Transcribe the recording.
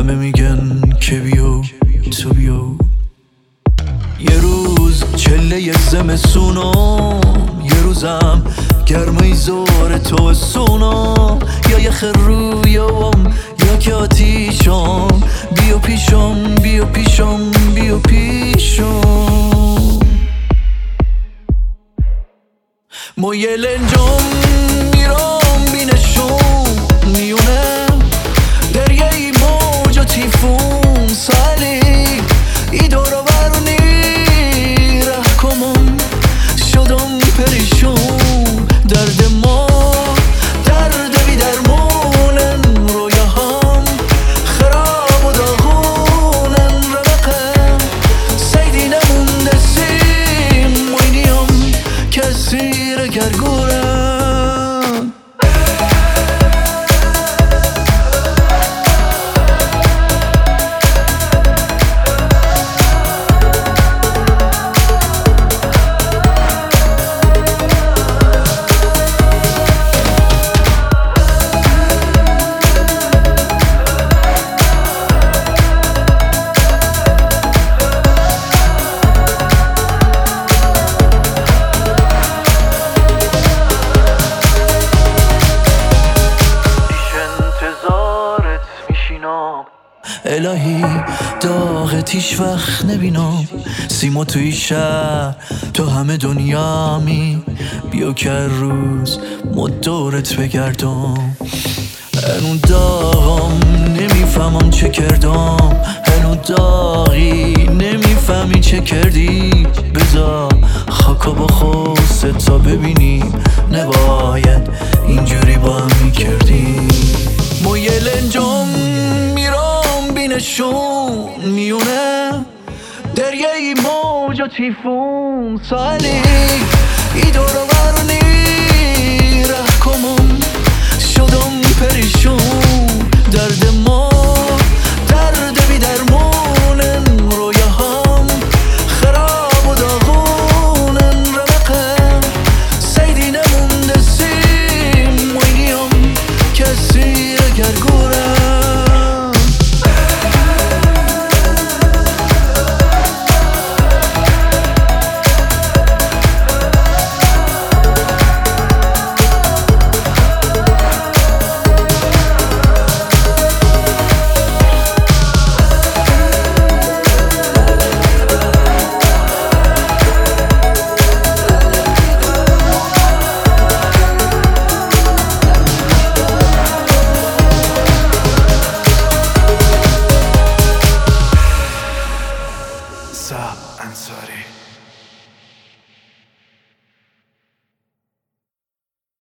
همه میگن که بیو تو بیو. یه روز چله زمستونم، یه روزم گرمای زور تو سونم، یا یه رویم یا که آتیشم. بیا پیشم بیا پیشم بیا پیشم. ما یه لنجم میرم بینشون میونه دریای موج و تیفون سالی ای دورو برونی ره کمم شدم پریشون. درد ما درد بی درمونن رویاهم خراب و داغونن رمقم سیدی نمونده سیم موینیم کسی را گرگورن. الهی داغت هیچ وقت نبینم، سیما توی شهر تو همه دنیامی. بیا که روز ما دورت بگردم، هنو داغم نمیفهمم چه کردم، هنو داغی نمیفهمی چه کردی. بذار خاکا با خوست تا ببینیم نباید اینجوری با هم میکردیم. ما یه لنجم بینشون میونه دریای موج و تیفون سالی ای دورو برونی ره کمم شدم پریشون. درد ما